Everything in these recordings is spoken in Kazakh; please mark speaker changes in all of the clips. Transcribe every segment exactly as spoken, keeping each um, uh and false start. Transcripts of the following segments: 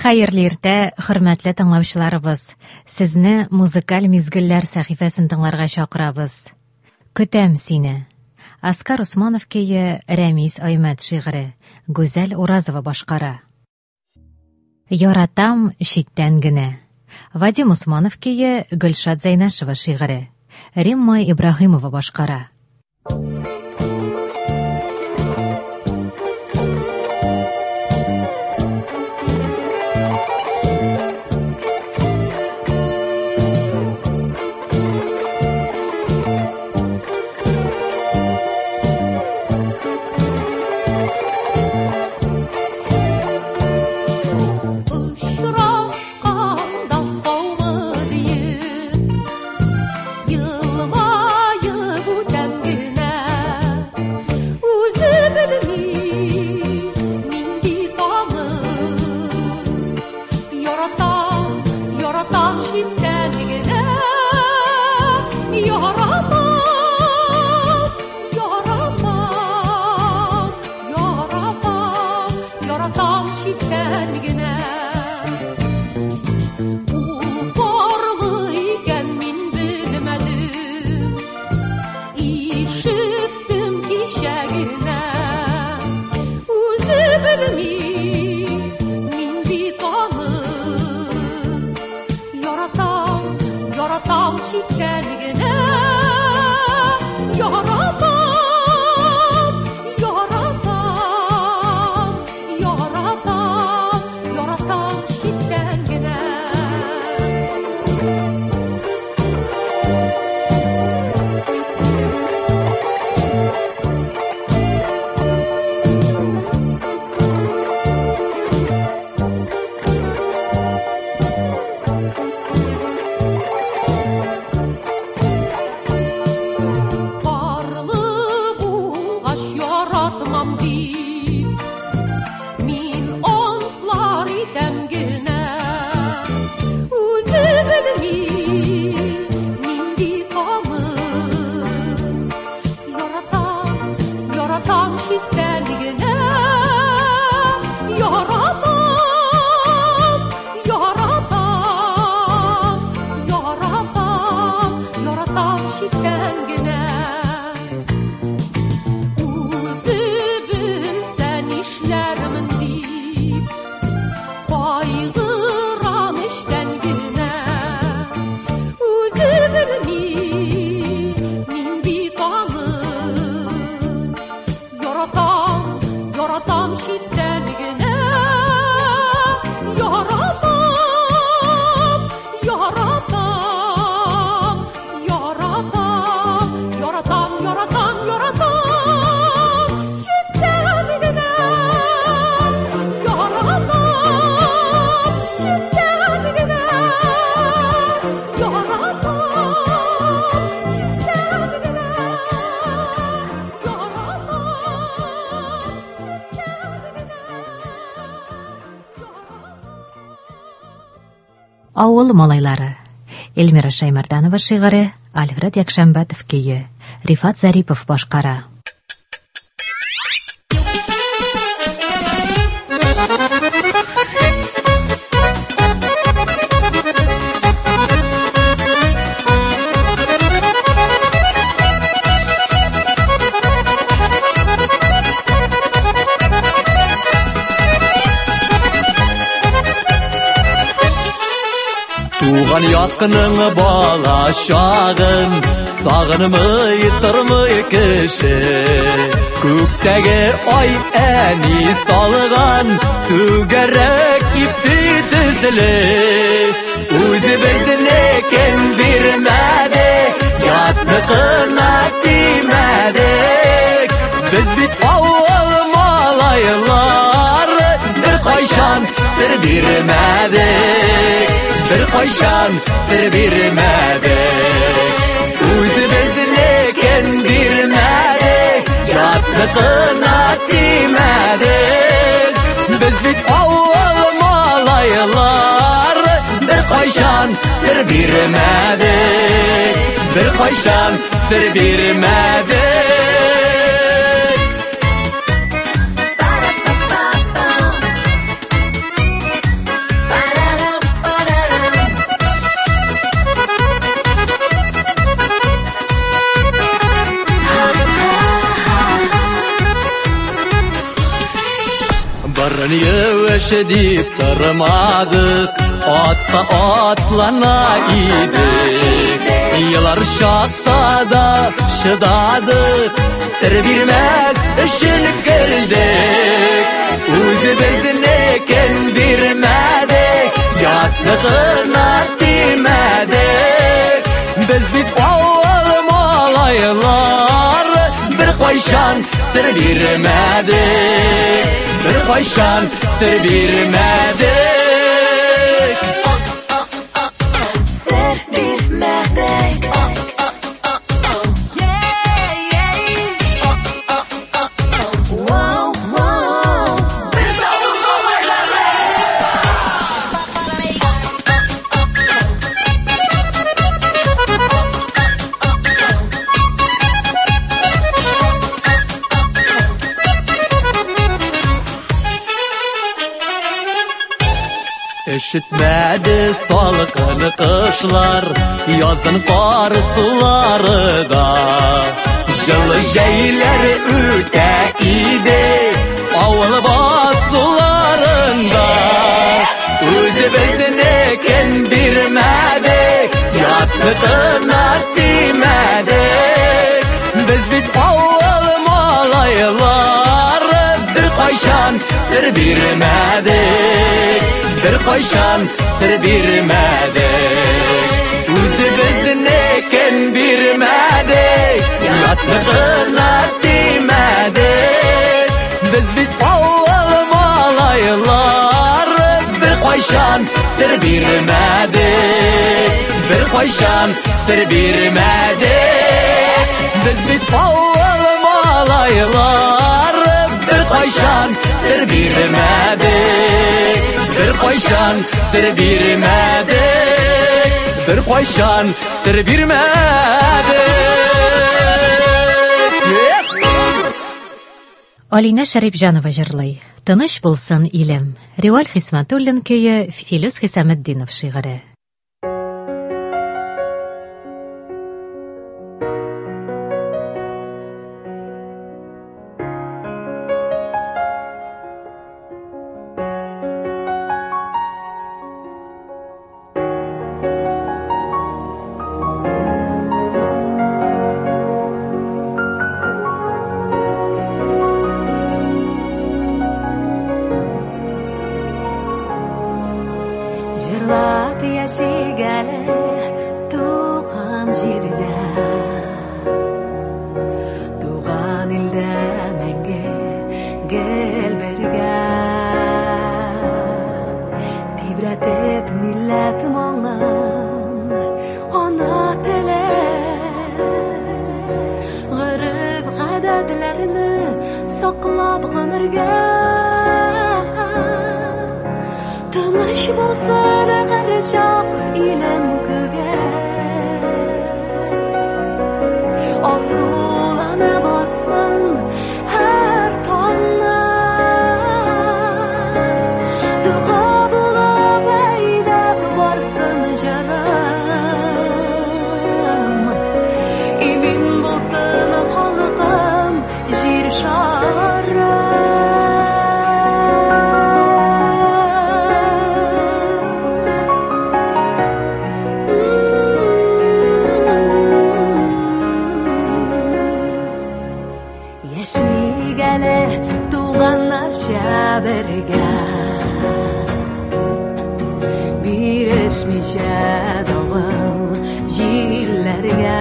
Speaker 1: Хәерле иртә, хөрмәтле тыңлаучыларыбыз. Сезне музыкаль мизгелләр сәхифәсен тыңларга чакырабыз. Көтәм сине. Оскар Усманов көе, Рәмис Аймәт шигыре, Гүзәл Уразова башкара. Яратам читтән генә. Вадим Усманов көе, Гөлшат Зәйнәшева шигыре, Римма Ибраһимова башкара. Авыл малайлары. Эльмира Шаймарданова шигыре, Альфред Якшәмбәтов көе, Рифат Зарипов башкара.
Speaker 2: Туган якының бала шағын, сағынмый тормый кеше. Күктәге ай әни салган, түгәрәк ипи тезле. Үзе безнекен бирмәдек, ятныкына тимәдек. Без бит авыл малайлар, бер кайчан сер бирмәдек. Bir koyşan sır birmedek, Үзебезнекен бирмәдек, Ятныкына тимәдек. Без бит авыл малайлар, bir koyşan sır birmәдек, Bir koyşan sır birmәдek. deyip durmadık, atsa atlana idik. Yıllar şatsa da şıdadık, sır bilmez üçün girdik. O'zimizni ken bilmedik, yatlig'ini tiymedik. Biz bit avval malaylar, bir qo'yshan sir bermadik, bir qo'yshan sir bermadik.
Speaker 3: Sir bermadik.
Speaker 2: Üşütmedi salqın qışlar, yazın qar sularida. Жылы jaylar o'ta edi avval boz sularında. O'zimizni ken bermadik, yatlig'ini tiymedik. Biz bit avval malaylar, bir qo'yshan sir bermadik, bir qo'yshan sir bermadik. O'zimizni ken bermadik, yatlig'ini tiymedik. Biz bit avval malaylar, bir qo'yshan sir bermadik, bir qo'yshan sir bermadik. Biz bit avval malaylar, bir qo'yshan sir bermadik, bir qo'yshan sir bermadik, bir qo'yshan sir bermadik.
Speaker 1: Алина Шарипҗанова җырлый. Тыныч булсын илем. Риваль Хисмәтуллин көе, Филүс Хисаметдинов шигыре.
Speaker 3: Жырлап яшигәле туган җирдә, туган илдә мәңге гел бергә. Тибрәтеп милләт моңын, ана теле, гырыф гадәтләрне саклап гомергә. Тыныч булсын әгәр чак илем күгә, азулана батсын һәр таңнан. Дуга булып әйдәп барсын җырым, имин булсын халкым җир шары. Яшигәле туганнарча бергә, бирешмичә давыл җилләргә.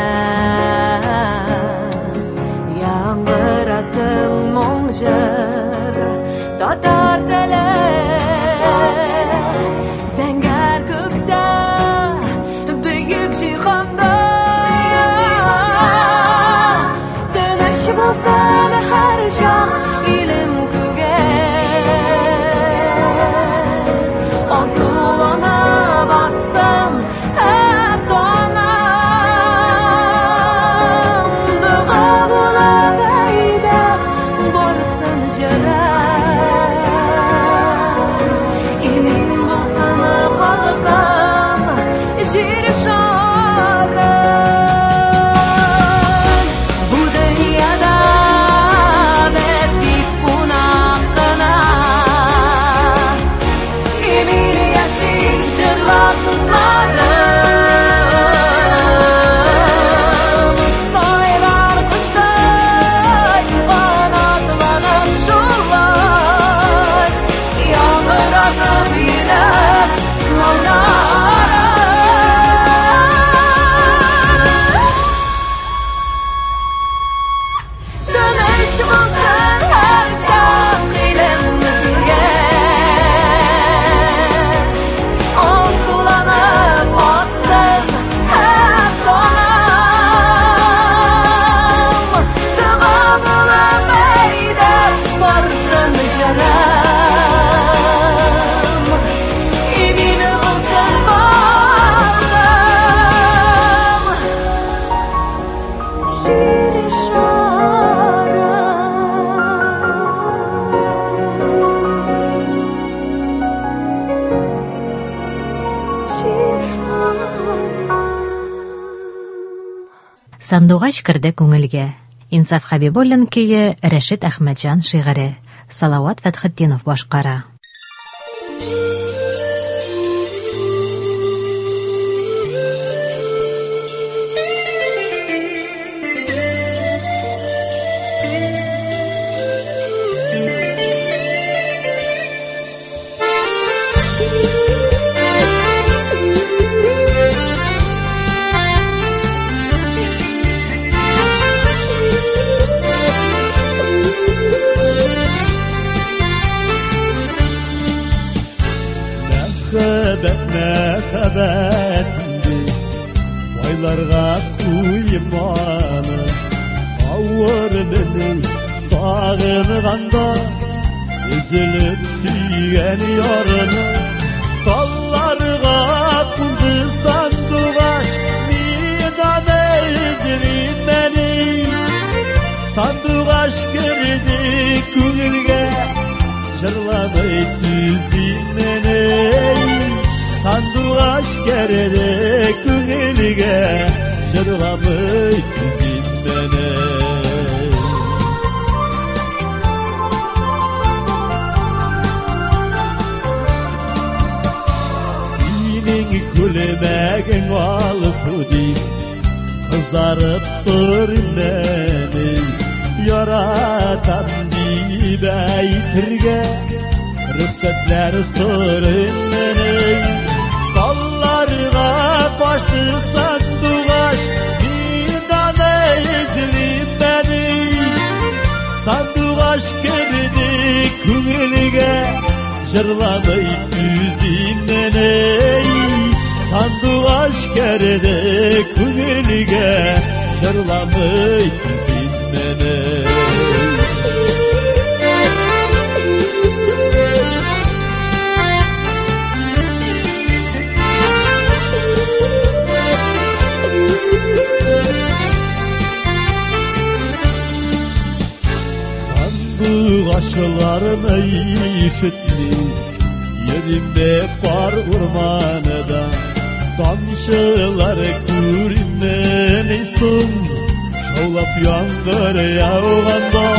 Speaker 3: Яңгырасын моң җыр, татар теле, зәңгәр күктә, бөек җиһанда. Тыныч булсын һәр чак илем күгә, азулана батсын
Speaker 1: Сандугач керде күңелгә. Инсаф Хабибуллин көе, Рәшит Әхмәтҗан шигыре. Салават Фәтхетдинов башкара.
Speaker 4: Baylarga kuymanı Avurmını sağınğanda Üzülüp süyen yarını Dallarga kurdu sandugaş Midane üzülüp beni Sandugaş girdi küngülge Jırlamayı düzdün beni Sandugaç geride küngülge Jırlamayı düzdün beni Senin külmegin alısı deyip Kızarıp dur beni Yaratan deyip eytirge Rüfsetler sırın beni Dallarga başlı sandugaç Midane ezilip beni Sandugaç girdi küngülge Jırlamayı düzdün beni Sandugaç girdi küngülge Jırlamayı düzdün beni Sandugaçlarını işitli Yerimde var ormanıda Damşılar görünmelisin Şaulap yağmur yağganda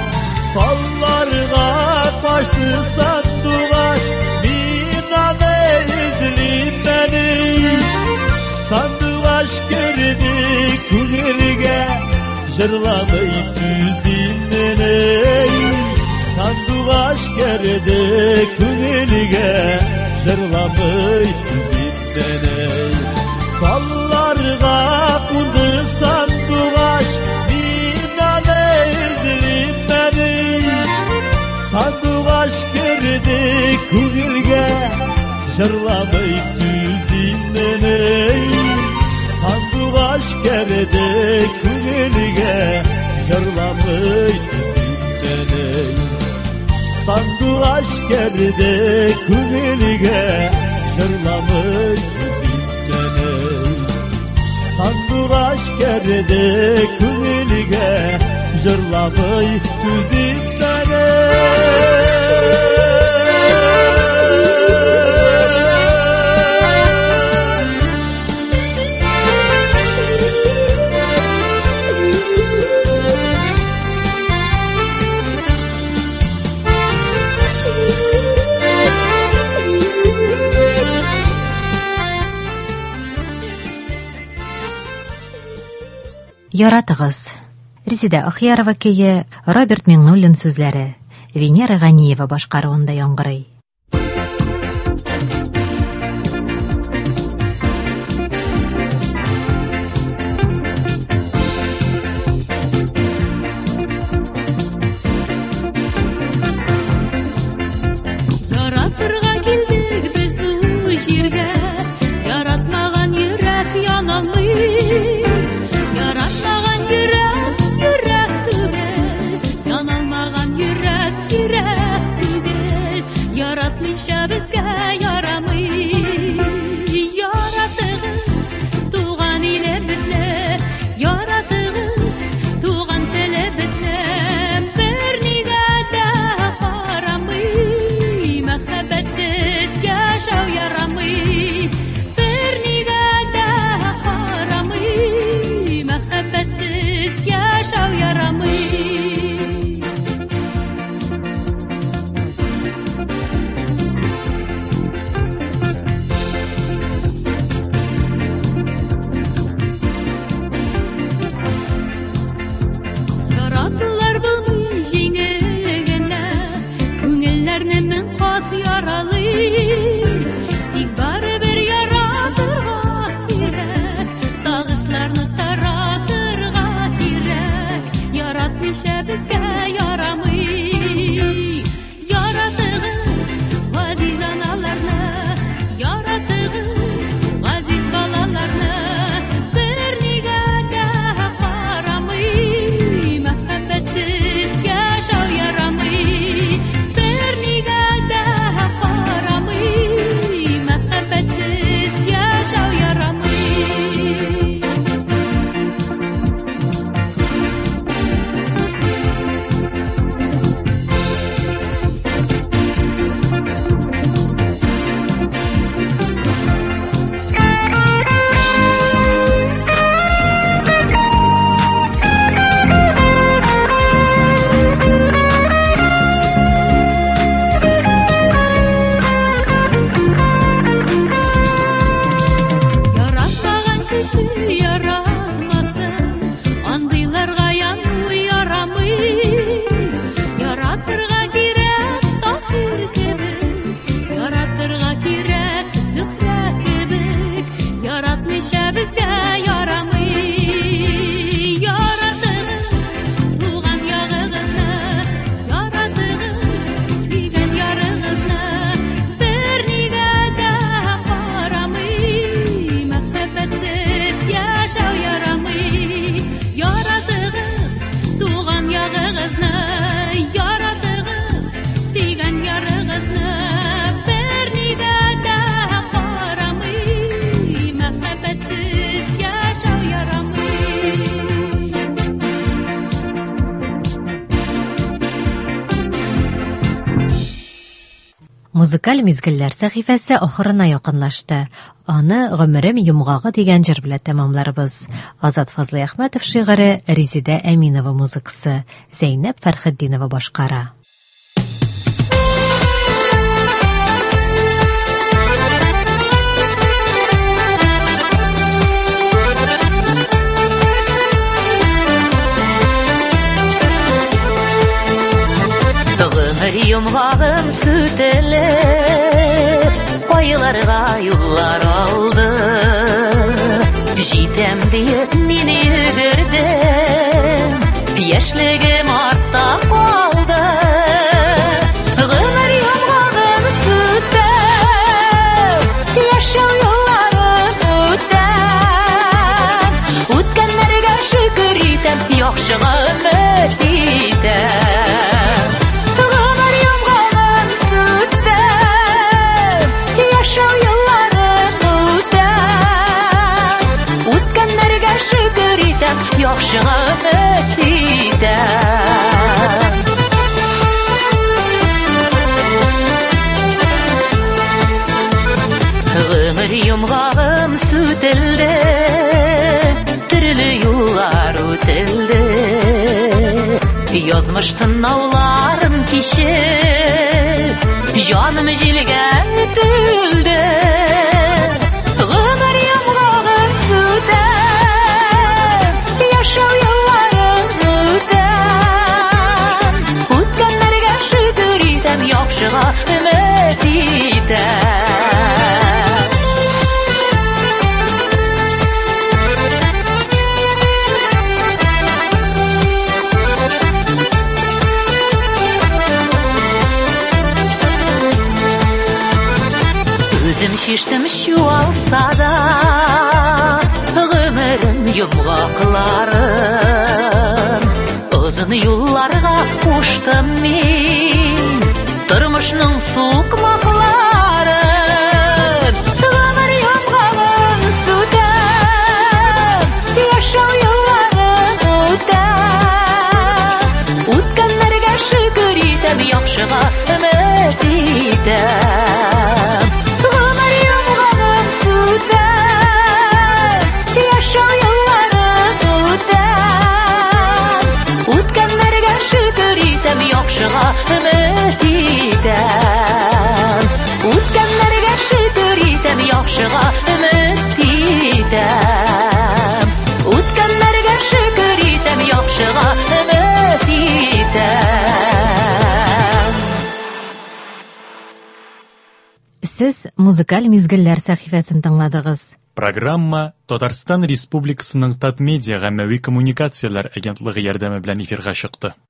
Speaker 4: Dallarga kaçtı sandugaç Minane üzülüp beni Sandugaç girdi küngülge Jırlamayı düzdün beni Sandugaç girdi küngülge Jırlamayı düzdün beni Dallarga kurdu sandugaç Minane üzülüp beni Sandugaç girdi küngülge Jırlamayı düzdün beni Sandugaç girdi küngülge Jırlamayı düzdün beni Sandugaç girdi küngülge Jırlamayı düzdün beni Sandugaç girdi küngülge Jırlamayı düzdün beni
Speaker 1: Яратыгыз. Резида Ахьярова көе, Роберт Миңнуллин сүзләре, Венера Ганиева башкаруында яңгырый.
Speaker 5: Yürek, yürek, yürek,
Speaker 1: Музыкаль мизгелләр сәхифәсе ахырына якынлашты. Аны «Гомерем йомгагы» дигән җыр белән тәмамларбыз. Азат Фазлый Әхмәтов шигыре, Резидә Әминова музыкасы, Зәйнәп Фәрхетдинова башкара.
Speaker 3: Йомгагым сүтелеп, кайларга юллар алды. Җитәм диеп мине йөгердем, яшьлегем артта калды. Гомер йомгагым сүтеп, яшәү юлларын үтәм. Үткәннәргә шөкер итәм, яхшыга өмет итәм. Яхшыга өмет итәм. Гомер йомгагым сүтелде, төрле юллар үтелде. Язмыш сынауларым кичеп, җаным җилгә түлде. Гомер йомгагым сүтеп, яшәү юлларын үтәм. Үткәннәргә шөкер итәм, яхшыга өмет итәм. Үзем чиштем чуалса да, гомерем йомгакларын. Озын юлларга куштым мин тормышның сукмакларын. Гомер йомгагын сүтәм, яшәү юлларын үтәм. Үткәннәргә шөкер итәм, яхшыга өмет итәм. Гомер йомгагын сүтәм, яшәү юлларын үтәм. Үткәннәргә шөкер итәм, яхшыга өмет итәм. Үткәннәргә шөкер итәм, яхшыга өмет итәм. Үткәннәргә шөкер итәм, яхшыга өмет итәм.
Speaker 1: Сез музыкаль мизгелләр сәхифәсен тыңладыгыз.
Speaker 5: Программа Татарстан Республикасының Татмедиа гаммәви коммуникацияләр агентлыгы ярдәме белән эфирга чыкты.